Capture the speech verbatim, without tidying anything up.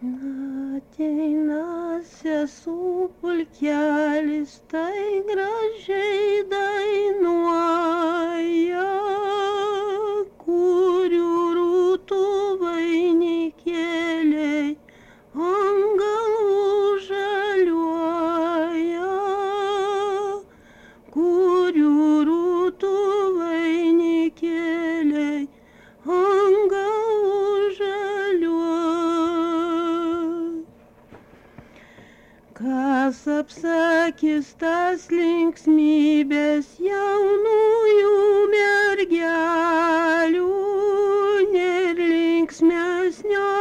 Ateina sesuo pulkelis, tai gražiai dainuoja, kurių rūtų vainikėliai ant galvų žaliuoja, kurių rūtų vainikėliai ant galvų žaliuoja. Kas apsakys tas linksmybės jaunųjų mergelių, nėr linksmesnio